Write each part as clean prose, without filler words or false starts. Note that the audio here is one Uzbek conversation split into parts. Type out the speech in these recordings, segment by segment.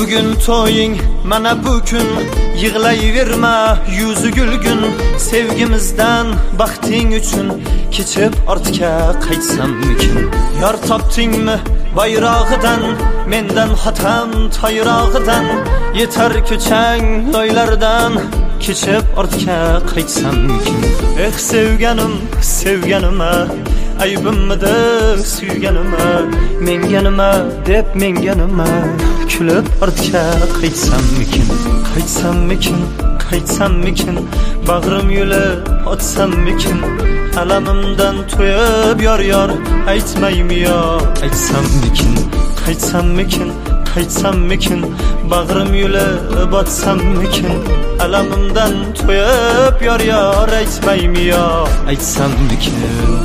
Bugün to'ying mana bu kun, yig'layverma yuzi gulgun. Sevgimizdan baxting uchun kechib ortga qaytsammikin? Yor topdingmi bayrog'idan, mendan xotam toyrog'idan? Yetar ko'chang loylardan, kechib ortga qaytsammikin? Sevganim, sevganima, aybimmidi suyganima? Menga nima deb menga nima, kulib ortga qaytsammikin? Qaytsammikin, bag'rim yulib otsammikin? Alamimdan to'yib yor aytmaymi yo? Qaytsammikin, bag'rim yulib otsammikin? Alamimdan to'yib yor aytmaymi yo? Aytsammikin.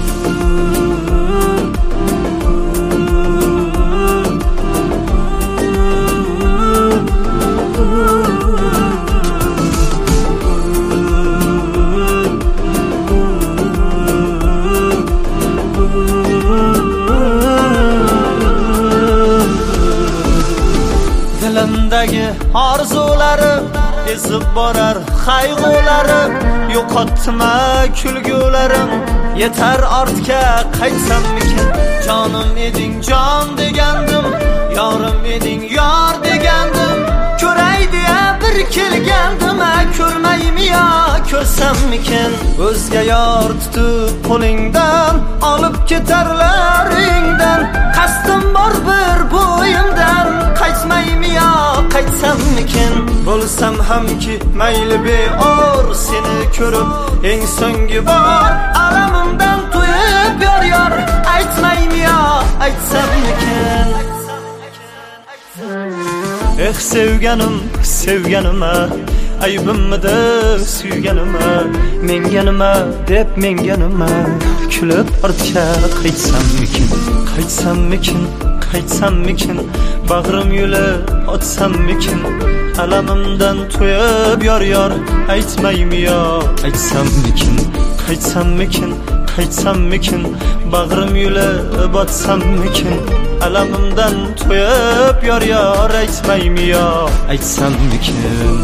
Dilimdagi orzularim ezib borar qayg'ularim, yo'qotma kulgularim, yetar ortga qaytsammikin? Jonim eding jon degandim, yorim eding yor degandim, ko'ray deya bir kelgandim, ko'rmaymi yo ko'rsammikin? O'zga yor tutib qo'lingdan, olib ketarlaringdan, qasdim bor bir bo'yimdan, qaytmaymi yo qaytsammikin? Bo'lsam hamki mayli beor, seni ko'rib eng so'nggi bor alamimdan to'yib yor aytmaymi yo aytsammikin? Sevganim, sevganima, aybimmidi suyganima? Menga nima deb menga nima, kulib ortga qaytsammikin? Bag'rim yulib otsammikin? Alamimdan to'yib yor aytmaymi yo? Qaytsammikin, bag'rim yulib otsammikin? Alamimdan to'yib yor aytmaymi yo? Aytsammikin.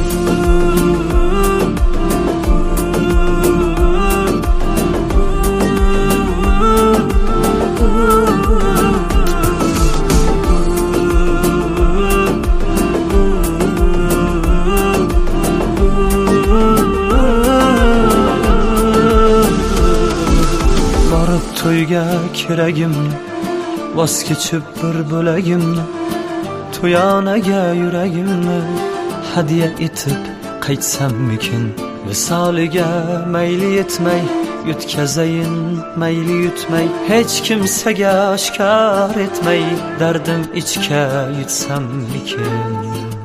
To'yga keragimni voz kechib bir bo'lagimni, to'yonaga yuragimni hadya etib qaytsammikin? Visoliga mayli yetmay, yutkazayin mayli yutmay, hech kimsaga oshkor etmay, dardim ichga yutsammikin?